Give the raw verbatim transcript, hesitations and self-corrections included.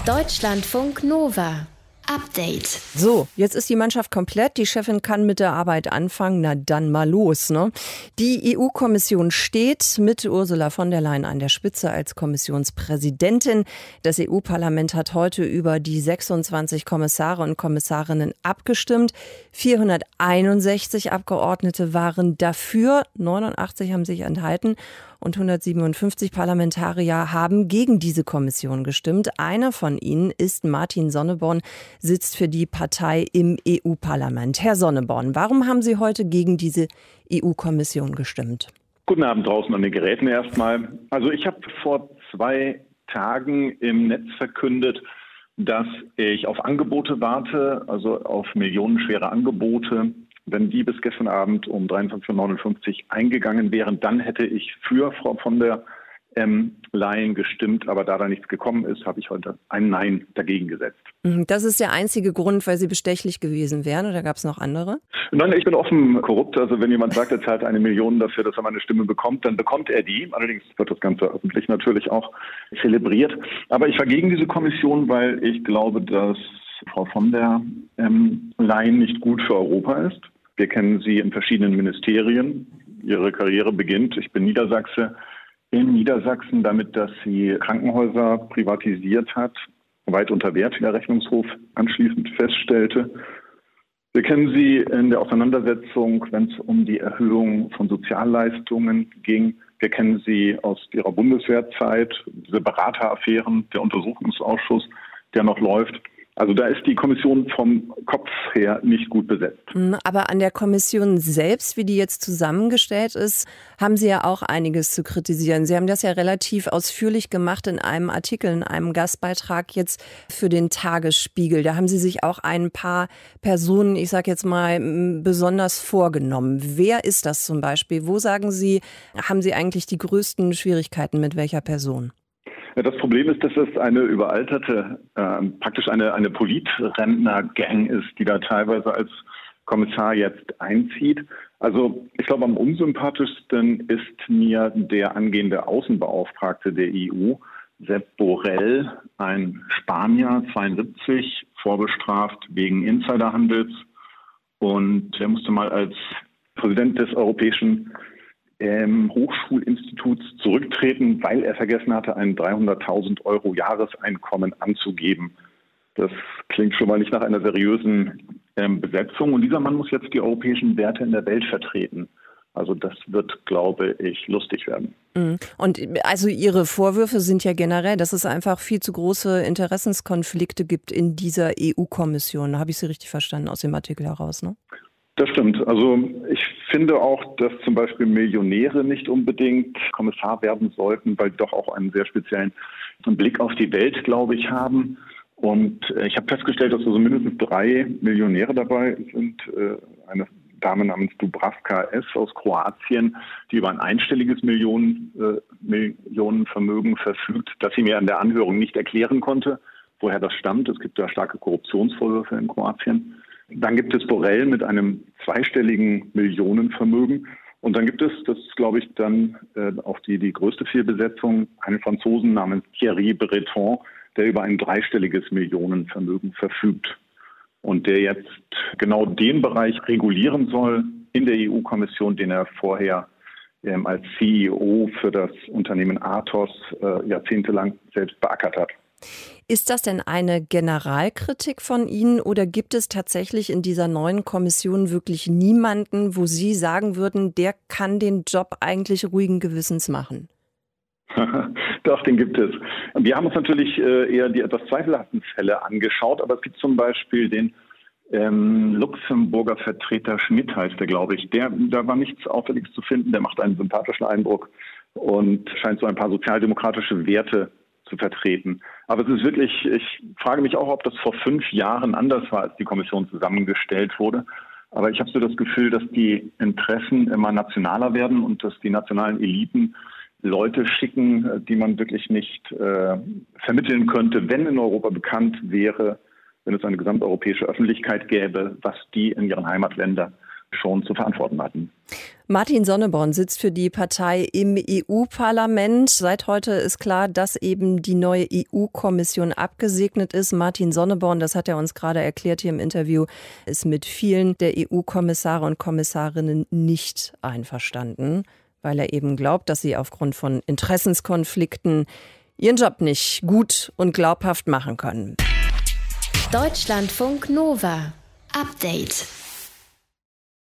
Deutschlandfunk Nova. Update. So, jetzt ist die Mannschaft komplett. Die Chefin kann mit der Arbeit anfangen. Na dann mal los, ne? Die E U-Kommission steht mit Ursula von der Leyen an der Spitze als Kommissionspräsidentin. Das E U-Parlament hat heute über die sechsundzwanzig Kommissare und Kommissarinnen abgestimmt. vierhunderteinundsechzig Abgeordnete waren dafür, neunundachtzig haben sich enthalten. Und hundertsiebenundfünfzig Parlamentarier haben gegen diese Kommission gestimmt. Einer von ihnen ist Martin Sonneborn, sitzt für die Partei im E U-Parlament. Herr Sonneborn, warum haben Sie heute gegen diese E U-Kommission gestimmt? Guten Abend draußen an den Geräten erstmal. Also ich habe vor zwei Tagen im Netz verkündet, dass ich auf Angebote warte, also auf millionenschwere Angebote. Wenn die bis gestern Abend um dreiundzwanzig Uhr neunundfünfzig eingegangen wären, dann hätte ich für Frau von der ähm, Leyen gestimmt. Aber da da nichts gekommen ist, habe ich heute ein Nein dagegen gesetzt. Das ist der einzige Grund, weil Sie bestechlich gewesen wären, oder gab es noch andere? Nein, ich bin offen korrupt. Also wenn jemand sagt, er zahlt eine Million dafür, dass er meine Stimme bekommt, dann bekommt er die. Allerdings wird das Ganze öffentlich natürlich auch zelebriert. Aber ich war gegen diese Kommission, weil ich glaube, dass Frau von der ähm, Leyen nicht gut für Europa ist. Wir kennen sie in verschiedenen Ministerien. Ihre Karriere beginnt, ich bin Niedersachse, in Niedersachsen damit, dass sie Krankenhäuser privatisiert hat, weit unter Wert, wie der Rechnungshof anschließend feststellte. Wir kennen sie in der Auseinandersetzung, wenn es um die Erhöhung von Sozialleistungen ging. Wir kennen sie aus ihrer Bundeswehrzeit, diese Berateraffären, der Untersuchungsausschuss, der noch läuft. Also da ist die Kommission vom Kopf her nicht gut besetzt. Aber an der Kommission selbst, wie die jetzt zusammengestellt ist, haben Sie ja auch einiges zu kritisieren. Sie haben das ja relativ ausführlich gemacht in einem Artikel, in einem Gastbeitrag jetzt für den Tagesspiegel. Da haben Sie sich auch ein paar Personen, ich sage jetzt mal, besonders vorgenommen. Wer ist das zum Beispiel? Wo sagen Sie, haben Sie eigentlich die größten Schwierigkeiten mit welcher Person? Das Problem ist, dass es eine überalterte, äh, praktisch eine, eine Politrentner-Gang ist, die da teilweise als Kommissar jetzt einzieht. Also ich glaube, am unsympathischsten ist mir der angehende Außenbeauftragte der E U, Sepp Borrell, ein Spanier, zweiundsiebzig, vorbestraft wegen Insiderhandels. Und er musste mal als Präsident des Europäischen Ähm, Hochschulinstituts zurücktreten, weil er vergessen hatte, ein dreihunderttausend Euro Jahreseinkommen anzugeben. Das klingt schon mal nicht nach einer seriösen ähm, Besetzung. Und dieser Mann muss jetzt die europäischen Werte in der Welt vertreten. Also das wird, glaube ich, lustig werden. Und also Ihre Vorwürfe sind ja generell, dass es einfach viel zu große Interessenskonflikte gibt in dieser E U-Kommission. Habe ich Sie richtig verstanden aus dem Artikel heraus, ne? Das stimmt. Also ich finde auch, dass zum Beispiel Millionäre nicht unbedingt Kommissar werden sollten, weil die doch auch einen sehr speziellen Blick auf die Welt, glaube ich, haben. Und ich habe festgestellt, dass also mindestens drei Millionäre dabei sind. Eine Dame namens Dubravka S. aus Kroatien, die über ein einstelliges Millionen, äh, Millionenvermögen verfügt, das sie mir an der Anhörung nicht erklären konnte, woher das stammt. Es gibt da starke Korruptionsvorwürfe in Kroatien. Dann gibt es Borrell mit einem zweistelligen Millionenvermögen. Und dann gibt es, das ist, glaube ich, dann äh, auch die, die größte Fehlbesetzung, einen Franzosen namens Thierry Breton, der über ein dreistelliges Millionenvermögen verfügt. Und der jetzt genau den Bereich regulieren soll in der E U-Kommission, den er vorher ähm, als C E O für das Unternehmen Athos äh, jahrzehntelang selbst beackert hat. Ist das denn eine Generalkritik von Ihnen oder gibt es tatsächlich in dieser neuen Kommission wirklich niemanden, wo Sie sagen würden, der kann den Job eigentlich ruhigen Gewissens machen? Doch, den gibt es. Wir haben uns natürlich eher die etwas zweifelhaften Fälle angeschaut, aber es gibt zum Beispiel den ähm, Luxemburger Vertreter Schmidt, heißt der, glaube ich. Der, da war nichts Auffälliges zu finden, der macht einen sympathischen Eindruck und scheint so ein paar sozialdemokratische Werte zu vertreten. Aber es ist wirklich, ich frage mich auch, ob das vor fünf Jahren anders war, als die Kommission zusammengestellt wurde. Aber ich habe so das Gefühl, dass die Interessen immer nationaler werden und dass die nationalen Eliten Leute schicken, die man wirklich nicht äh, vermitteln könnte, wenn in Europa bekannt wäre, wenn es eine gesamteuropäische Öffentlichkeit gäbe, was die in ihren Heimatländern schon zu verantworten hatten. Martin Sonneborn sitzt für die Partei im E U-Parlament. Seit heute ist klar, dass eben die neue E U-Kommission abgesegnet ist. Martin Sonneborn, das hat er uns gerade erklärt hier im Interview, ist mit vielen der E U-Kommissare und Kommissarinnen nicht einverstanden, weil er eben glaubt, dass sie aufgrund von Interessenskonflikten ihren Job nicht gut und glaubhaft machen können. Deutschlandfunk Nova. Update.